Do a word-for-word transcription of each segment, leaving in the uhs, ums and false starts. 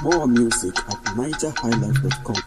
More music at niger high life dot com.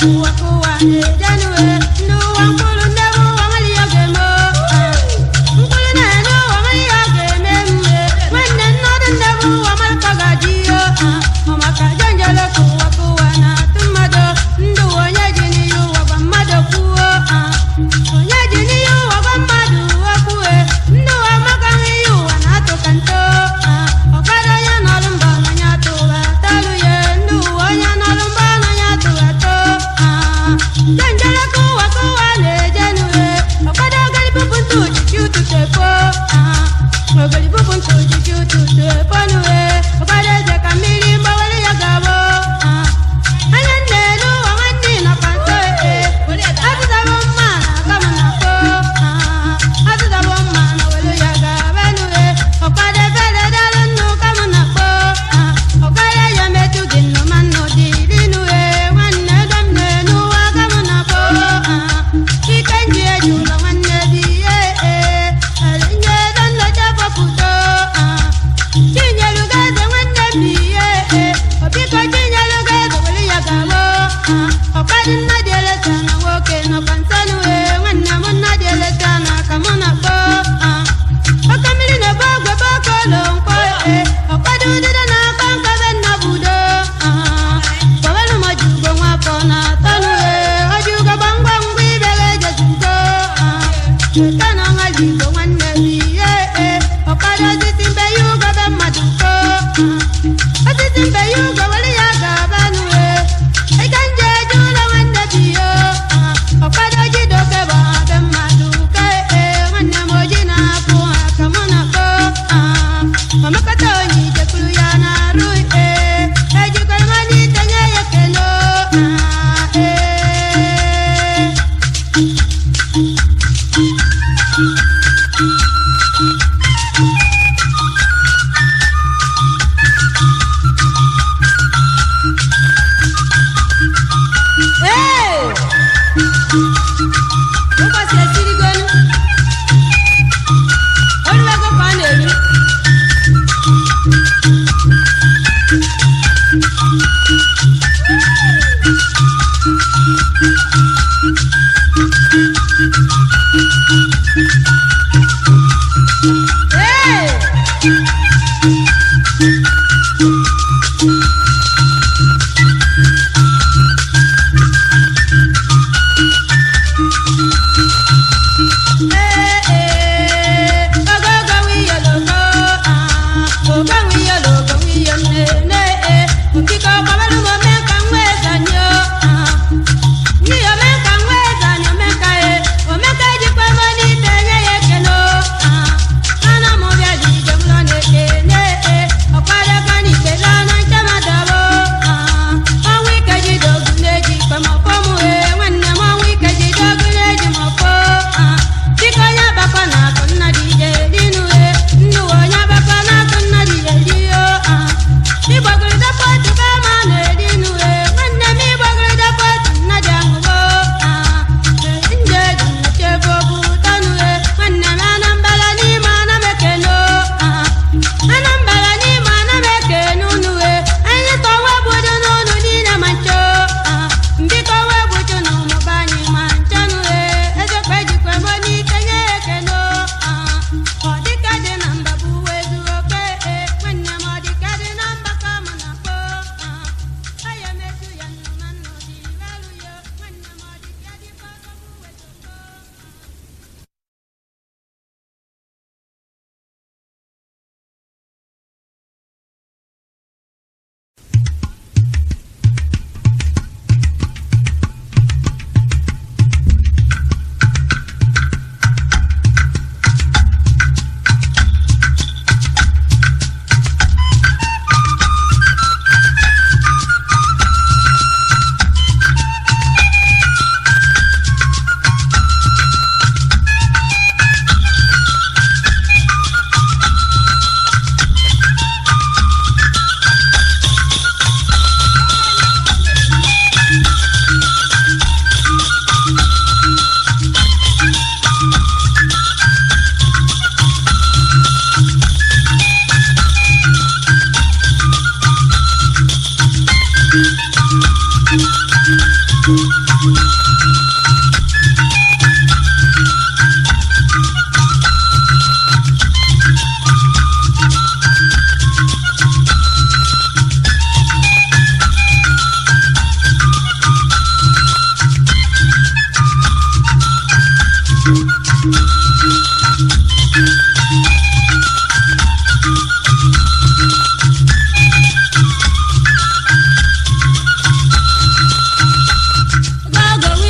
kuwa kuwa janwe no wangulu nebu wangali yagemo ngulu na no wangali yageme wanne no nebu wamal kagajiyo mamaka janjalo kuwa kuwa na tumado ndu wonya jini yu wabamado kuwa wonya jini yu wabamado kuwe ndu wamakangi yu wanato kanto okada ya nalumba nanyatu watalu ye ndu wonya nalumba nanyatu wato janjalo Go, go,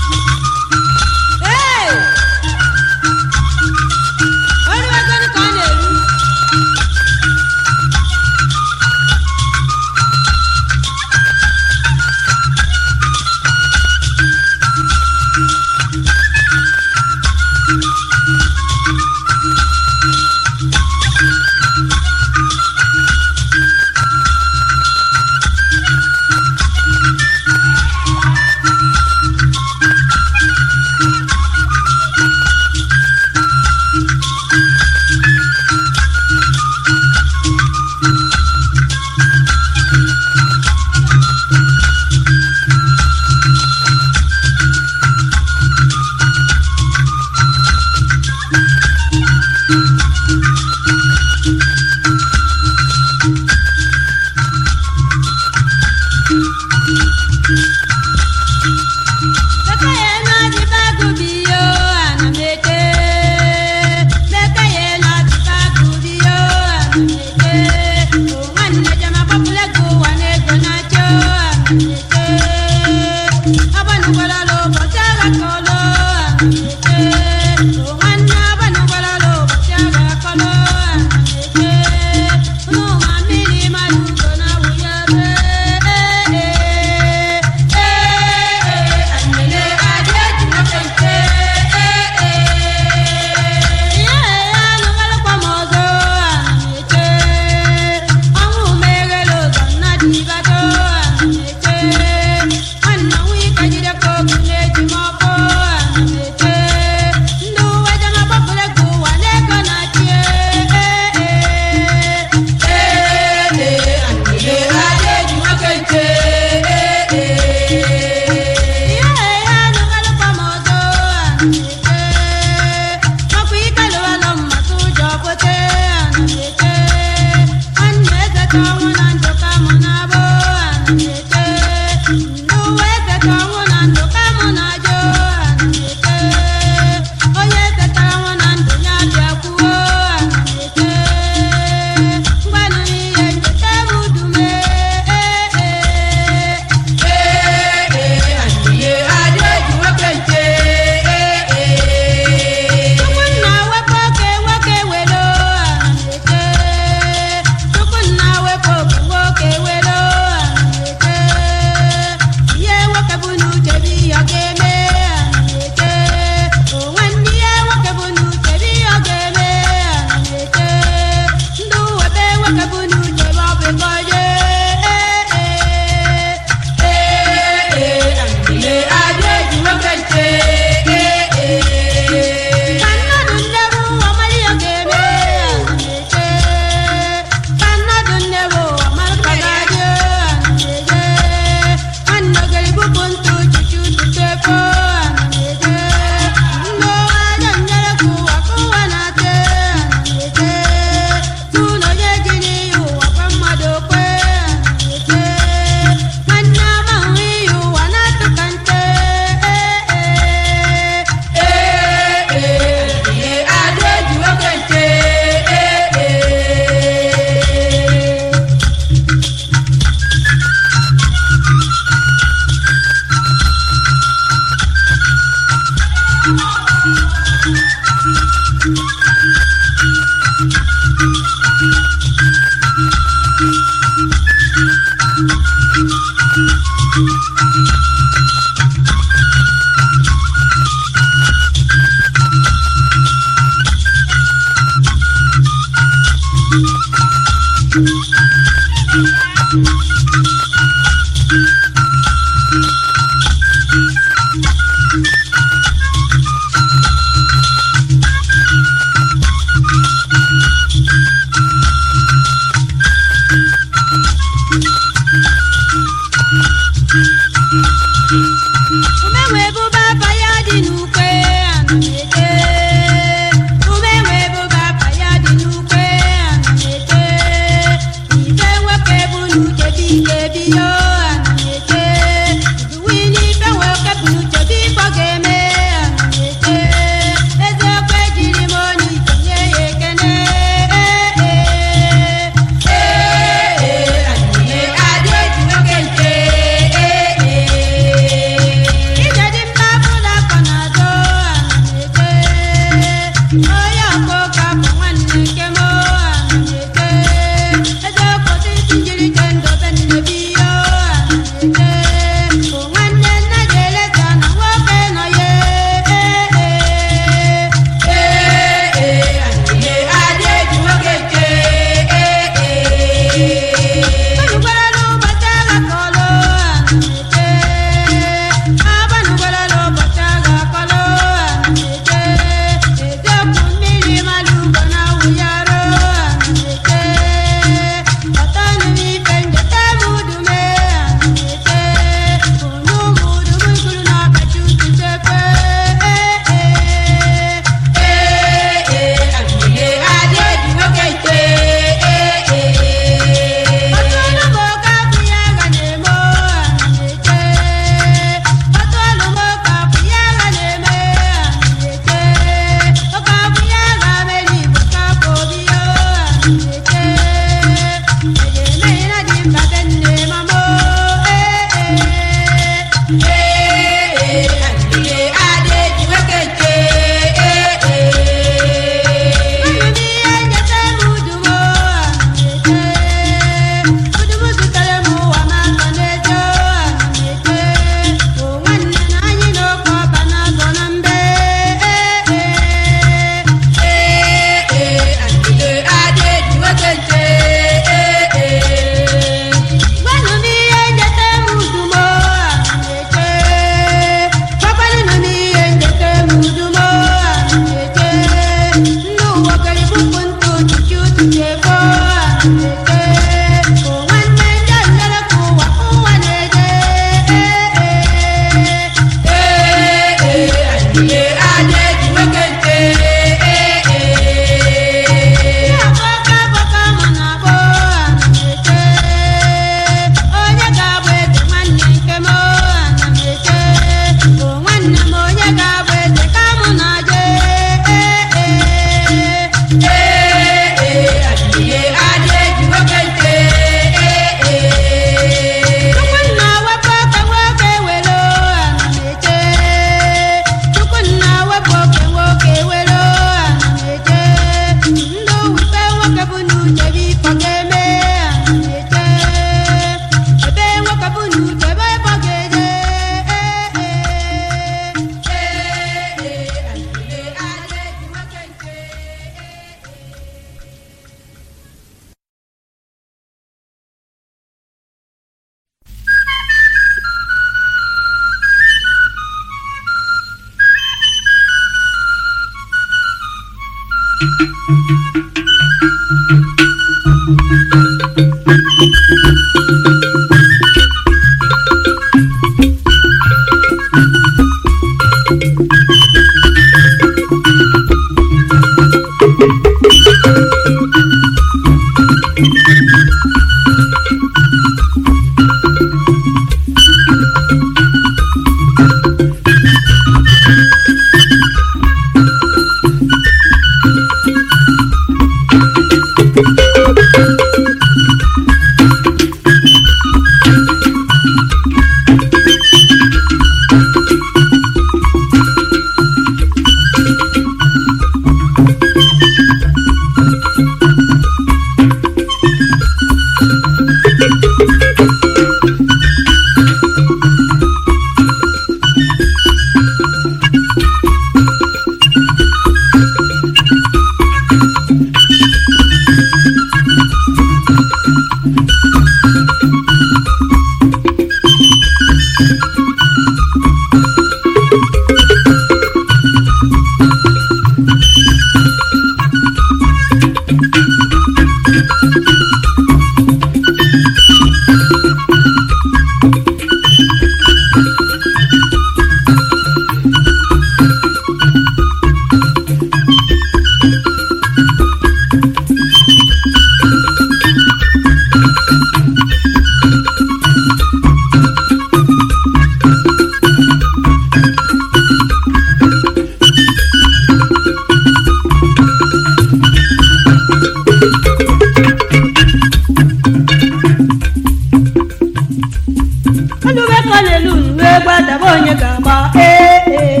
ka n'elu uwe gbadaba onye ga-agba ee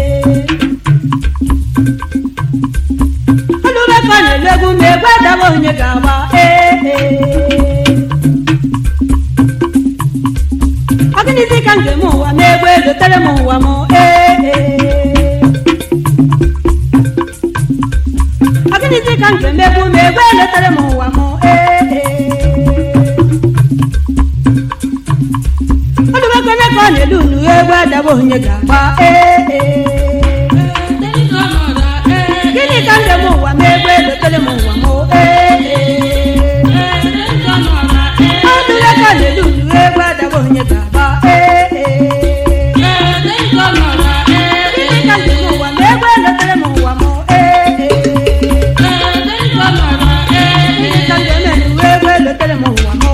olube ka n'elu egwu ma gbadaba onye ga-agba ee ọgịnịzi ka njem ụwa ma egbe elotere m ụwa m ee ọgịnịzi ka njem egwu ma egbe elotere m ụwa m ee olubekene ka ọ na-elu unu egbe adaba onye ga-agba ee gịnị ka njem ụwa ma egbe elotere m ụwa m ee olube ka na-elu unu egbe adaba onye ga-agba ee gịnị ka njem ụwa ma egbe elotere m ụwa m ee gịnị ka njem elu egbe elotere m ụwa m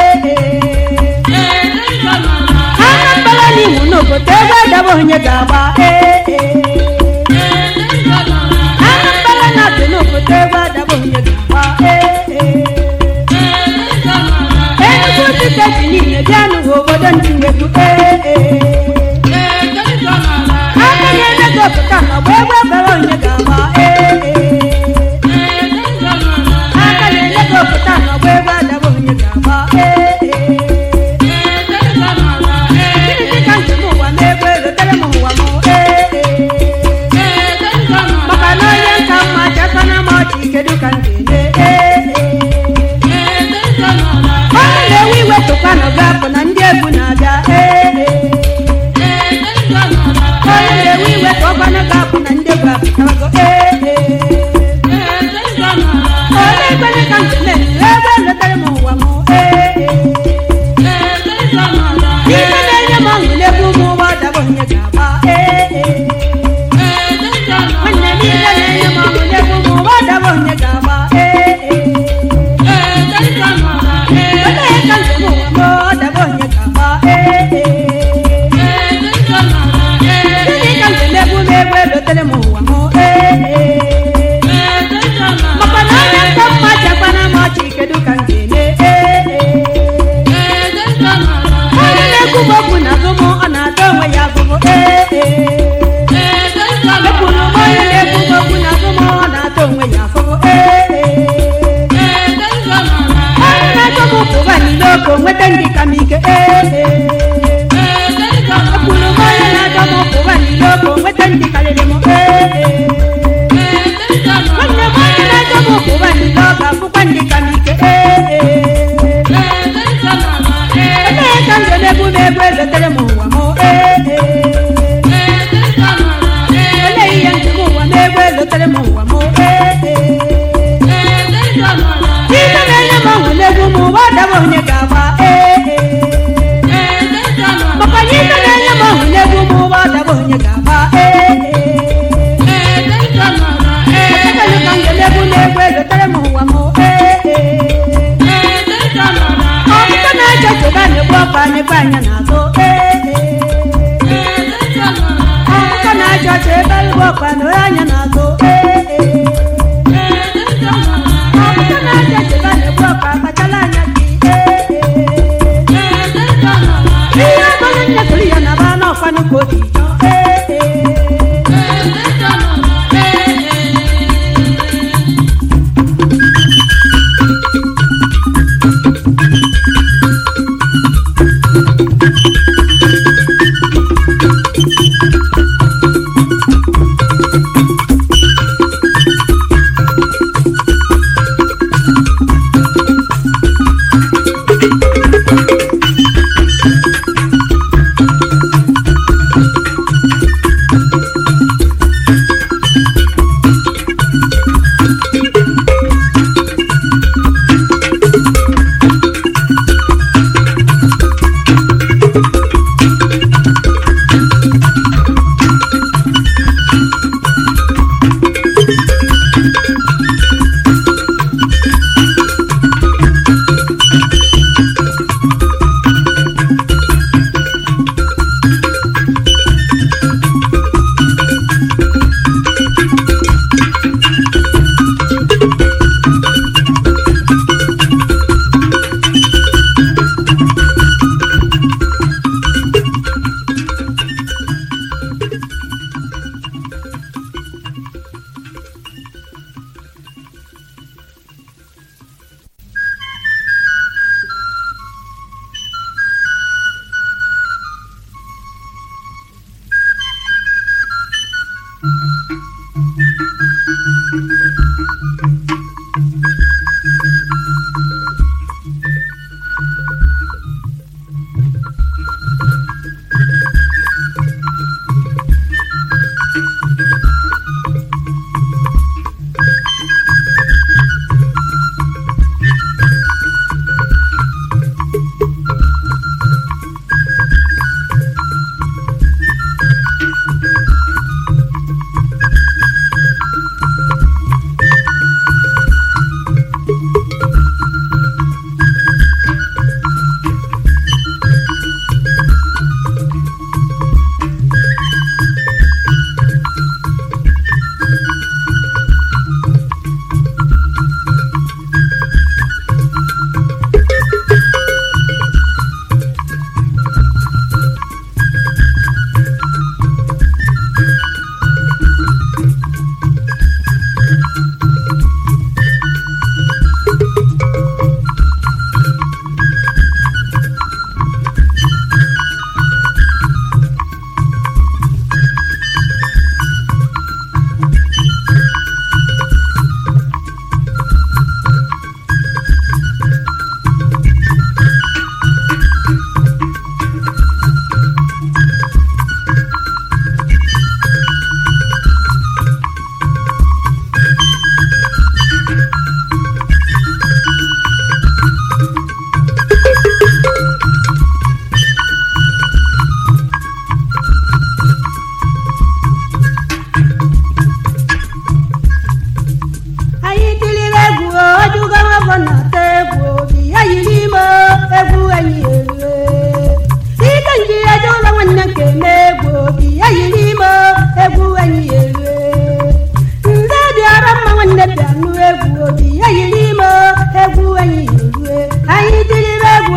ee n'obodo ebe adaba onye ga-agba ee anambara na-adị n'obodo ebe adaba onye ga-agba ee Enugu steeti niile bịa n'ụwa obodo ndị nwegbu ee aka na-eme gị ọpụta n'ọgba ebe bara onye ga-agba ee aka na-enye gị ọpụta n'ọgba ebe adaba onye ga-agba ee maka na onye nka mma chakana ma ọchị kedu ka m ga-eme onye na-ewe iwe tụkwa nọgụ apụ na ndị egwu na-abịa onye na-ewe iwe tụkwana gị apụ na ndị egwu apụtago onye ekwenye ka m ga-eme ebe elotere m ụwa m n'ime na-enye m ọṅụ n'ebe ụmụ ụgbọ daba onye ga-agba nwanne m ile na-enye m ọṅụ n'ebe ụmụ ụgbọ daba onye ga-agba onye ka njem ụwa m daba onye ga-agba gịnị ka njem egwu m egwu elotere m ụwa m maka na onye nka mma chakwana m ọchị kedu ka m ga-eme onye na-ekwu m okwu na azụ m ọ na-ata onwe ya agụgụ ekwuru m onye na-ekwu m okwu na azụ m ọ na-ata onwe ya afụgụ onye na-achọ m pụba n'ile oko nweta ndị ka m ike ekwuru m onye na-achọ m pụba n'ile oko nweta ndị karịrị m nwanne m onye na-achọ m pụba n'ile ọ ga-afụkwa ndị ka m ike ebee ka njem egwu m egwu elotere m ụwa m olee ihe njem ụwa m egwu elotere m ụwa m ike na-enye m ọṅụ n'egwu m ụwa daba onye ga-agba maka na ike na-enye m ọṅụ n'egwu m ụwa daba onye ga-agba ekekelu ka njem egwu m egwu elotere m ụwa m ọkụkọ na-acha chebe na-egbu ọkụ anyịkwa anya n'azụ ọkụkọ na-acha chebe egbu ọkụ anụrụ anya n'azụ ọkụkọ na-acha chebe na-egbu ọkụ akpachala anya gị ihe ọbụla nyefere ya na ba n'ọkwanụ ka o ji chọọ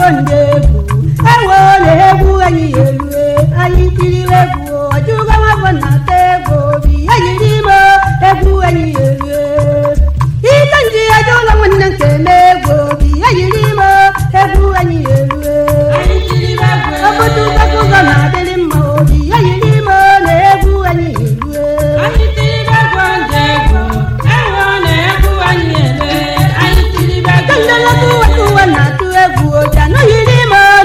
ndị egwu ewo na-egwu anyị elue anyị tiriwe egwu ọjụga nwafọ na-ata egwu obi eyiri ime egwu anyị elue ite nji aja ụlọ nwanne nke eme egwu obi eyiri ime egwu anyị elue obodo ụzọ na-adịrị mma obi eyiri ime na egwu anyị elue ndị nlọta uwe na-atụ egwu oja n'oyiri ime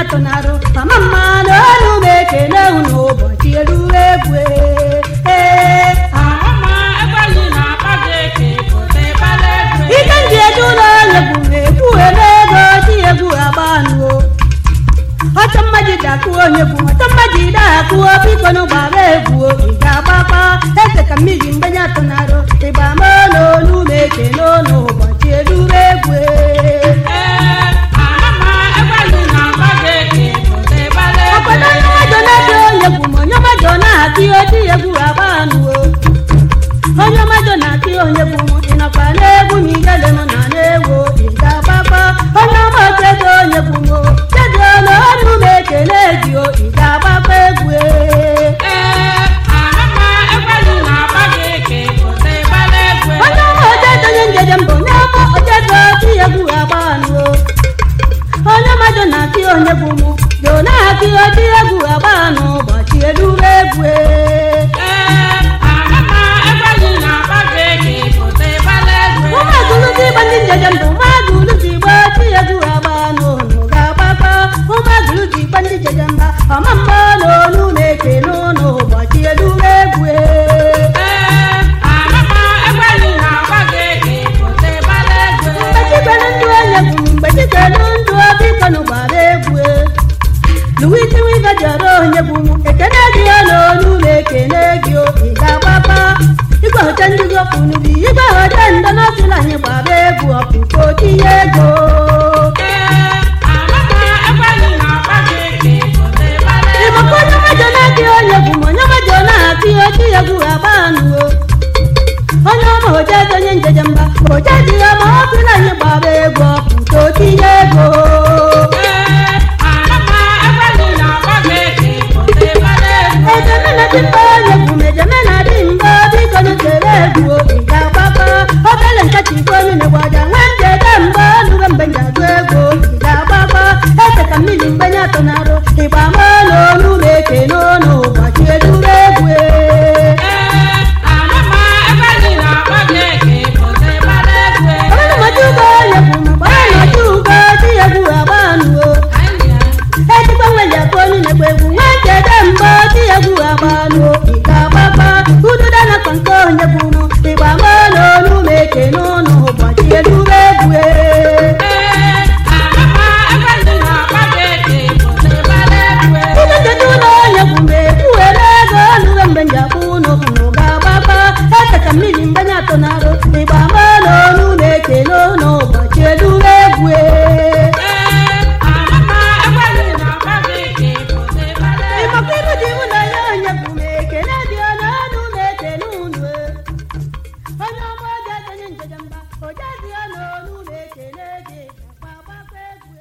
tonaro amama n'olu meke n'unu ụbọchị eruwe egwe ee Amama ekweli na akpageke kote balegwe. ike ndị eju ụlọ egwu na-egwu ego ji egwu agbanuo ọchọ mmaji dakụ onye bụ ọchọ mmaji dakụo biko n'ụgbara egwu ị ga-agbakwa eze ka mmiri mgbenye atụnarụ ịgba ma n'olu meke n'ụlọ ụbọchị eruwe egwe Ee, amama ekweli na akpageke kote balegwe. obodo onye mmadụ na-adị onye bụ ma onye mmadụ na-akị oti egwu agbanuo onye mmadụ na-akị onye bụ mụ ị nọkwa n'egwu ma igele m na n'egwu ị ga-agbakwa onye ọma kedo onye bụ mụ kedo n'ọnụ m ekele gị o ị ga-agbakwa egwu Ee, amama ekweli na akpageke kote balegwe. onye ọma ojedo onye njeje mbụ onye ọma ojedo oti egwu agbanuo onye mmadụ na-akị onye bụ mụ yo na-akị oti egwu agbanụ ụbọchị eruwe egwu Ee, amama ekweli na akpageke kote balegwe. ụmụagụlụzi igba ndị njeje ndụ ụmụagụlụzi igba oti egwu agbanụ unu ga-agbakọ ụmụagụlụzi igba ndị njeje mba ọma mma n'olu na-eke n'ụlọ ụbọchị eruwe egwu Ee, amama ekweli na akpageke kote balegwe. mgbe chikelu ndụ onye bụ mgbe chikelu ndụ biko n'ụgbara egwu luwiti wive jọrọ onye bụ mụ ekene gị n'olu na-ekene gị o ị ga-agbakọ igwe hoche ndị gị ọkụ n'ubi igwe hoche ndọ n'ọsịla anyị gbara egwu ọpụta otinye ego Ee, amama ekweli na akpageke kote balegwe. ịmakwa onye mmadụ na-akị onye bụ ma onye mmadụ na-akị oti egwu agbanuo onye ọma hojezi onye njeje mba hojezi ya ma ọ sịla anyị gbara egwu ọpụta otinye ego Ee, amama ekweli na akpageke kote balegwe. ejemena dị mba onye bụ ma ejemena dị mba biko n'usoro egwu ị ga-agbakọ obere nkata iko onye na-egwaja nwe njede mba lụrụ mgbe njazụ egwu ị ga-agbakọ eze ka mmiri mgbenye atụnarụ ịgba ma n'olu na-eke n'ụlọ ụbọchị eruwe egwu Ee, amama ekweli na akpageke kote balegwe. ọbụrụ mọchi ugo onye bụ ma gbara nọchi ugo ti egwu agbanuo ejikwa nwere akụ onye na-egwu egwu nwe njede mba ti egwu agbanuo ị ga-agbakọ ududa na kọnke onye bụ mụ ịgba ma n'olu na-eke n'ụlọ ụbọchị eruwe egwu Ee, amama ekweli na akpageke kote balegwe. ụlọchedo ụlọ onye bụ mgbe ekwuwere ego lụrụ mgbe njabụ ụlọ bụ ga-agbakọ eze ka mmiri mgbenye atụnarụ ịgba ma n'olu na-eke n'ụlọ ụbọchị eruwe egwu Ee, amama ekweli na akpageke kote balegwe. ịmakwa iru dị ụlọ ya onye bụ ma ekele dị ọnụ ọnụ na-ekele unu onye ọma ojezi onye njeje mba ojezi ya n'olu na-ekele gị gakwa agbakọ egwu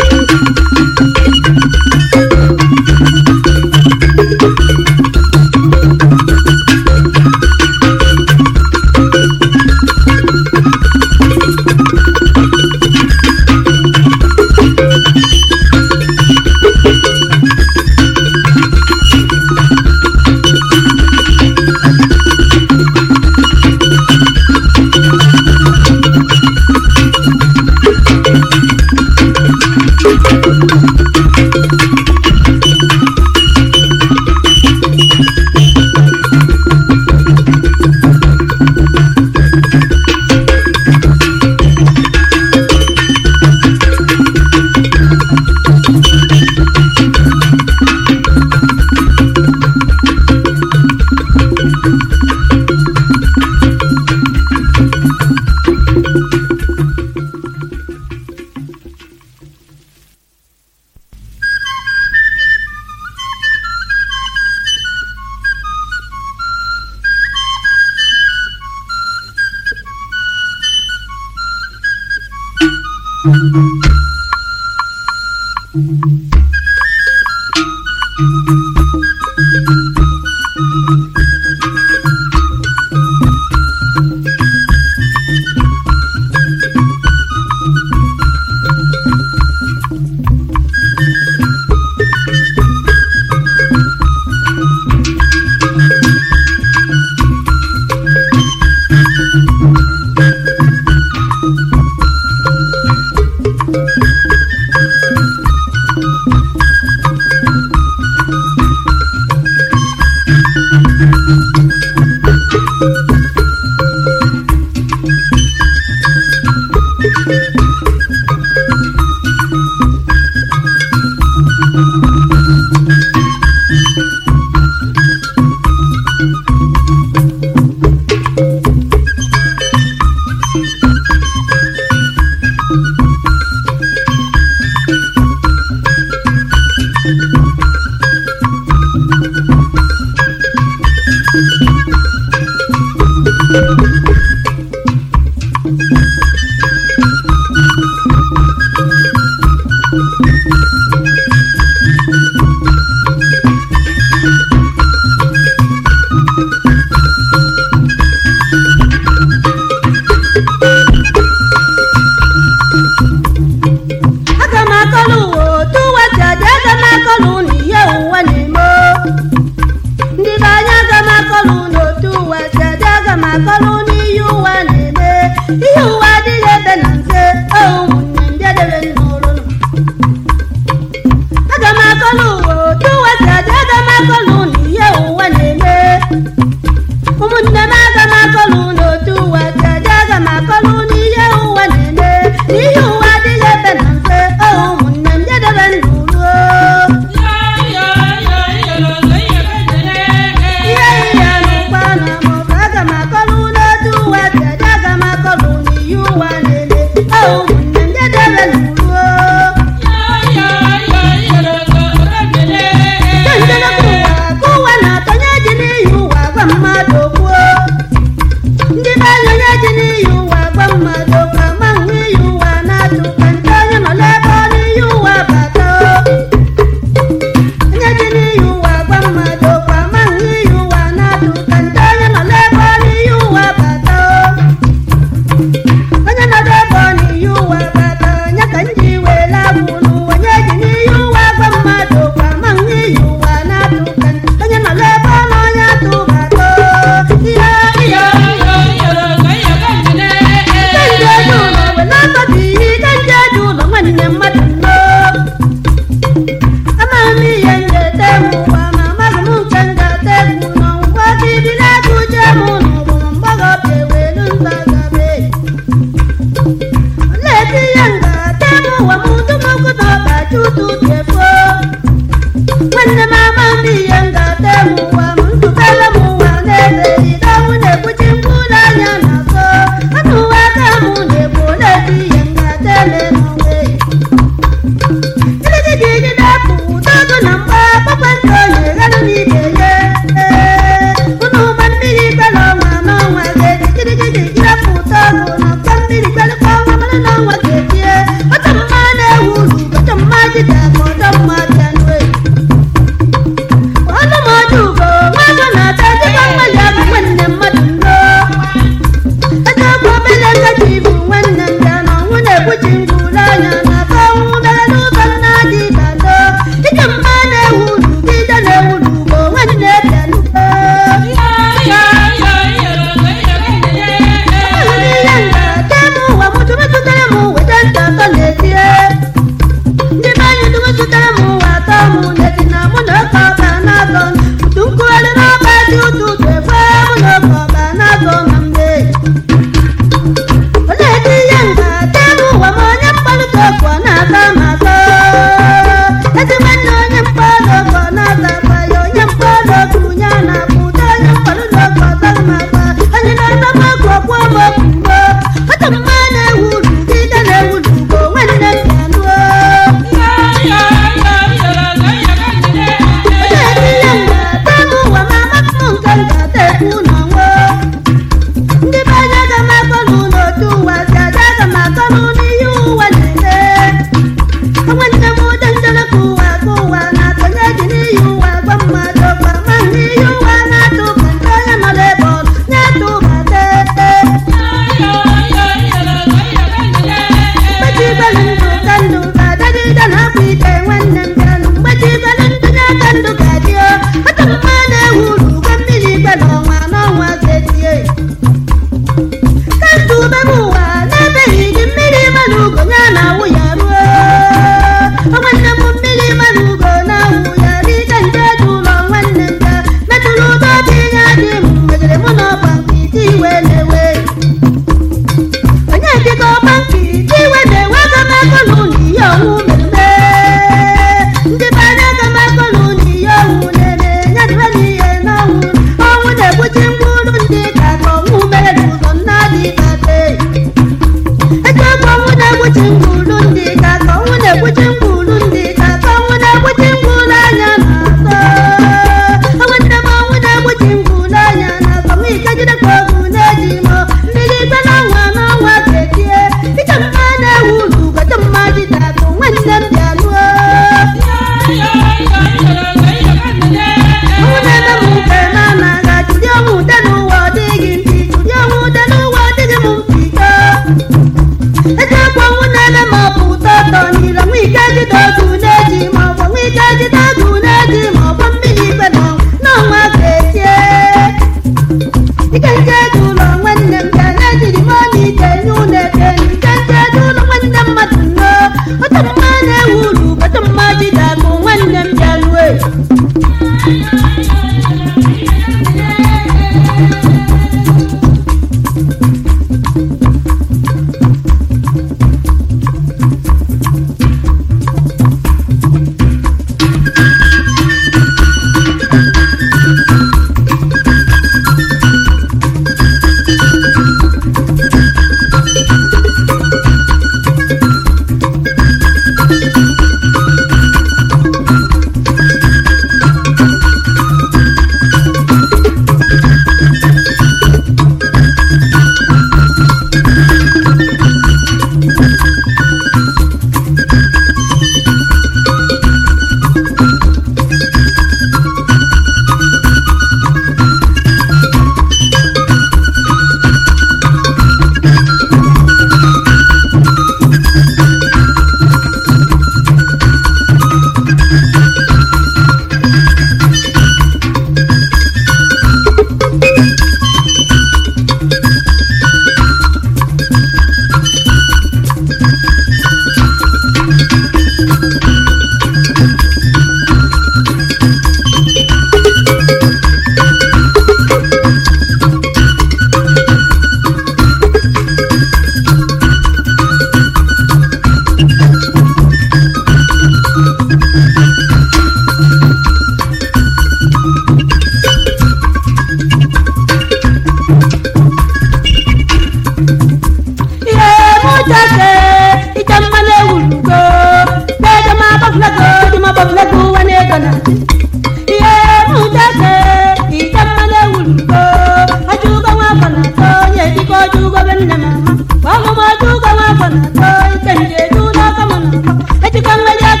Wanguma tuga wafana toy, kenje tula kamana. Eti kangwe ya kungwe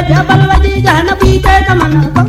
dia balwadi jana pite kamana ko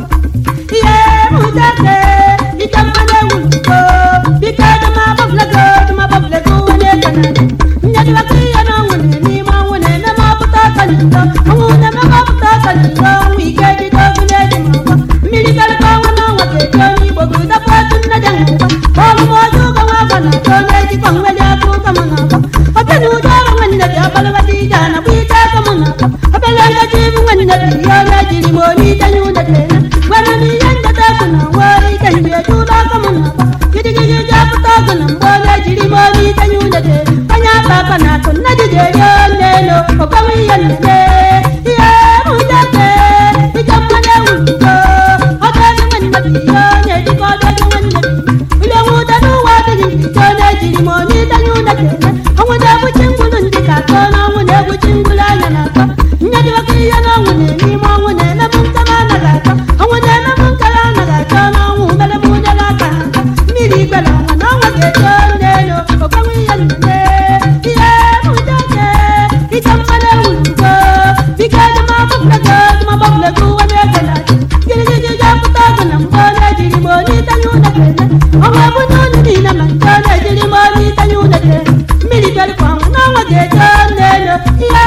ye mujate ikamane wulko bika ma babla go ma babla go ne kana nyadi wakiya na wone ni ma wone na ma puta kanita wone na ma puta kanita wi ke di do ne di ma mili kal ko na wate joni bogu da patu na jangu ko mo ju ko ma bana ko ne di pangwe ya ku kamana ko apenu jara manna dia balwadi jana pite kamana ko apelanga jibu manna dia na jiri mo ni tanyu na tena wana ni yanda ta kuna wai tanye tu la kamana ko gidi gidi ja puta kuna mo na jiri mo ni tanyu na te panya pa pana ko na je je ne no ko kami yanne ye mu ja te ti jamane wuko ata ni manna dia ne di ko da manna ulo mu da no wa de ni to na jiri mo ni tanyu na tena awu da bu chingulun di ka ko na mu ne bu chingula na ko nyadi wa kiya na mu ne ni mo mu ne na mun ta na la ko awu ne na mun kala na la ko na mu bele mu da la ka mi ri bela na wa ke to ne no ko kami yanne ye mu ja te ti jamane wuko bi ka da ma bu la ko ma bu la ko wa ne kala gele gele ja puta ko na mo na jiri mo ni tanyu na tena awu bu no ni na man ta na jiri mo ni tanyu na tena mi ri bela ko na wa ke to ne no ye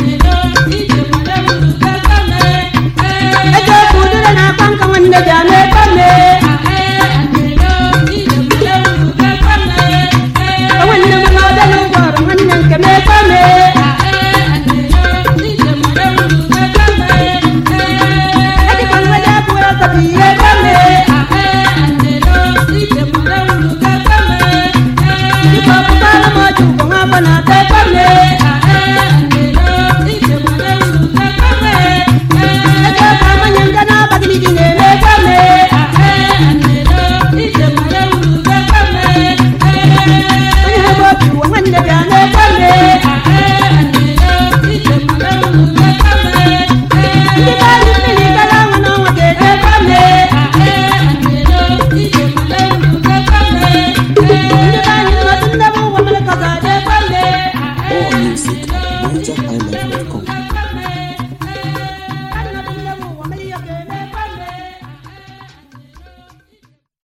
Jane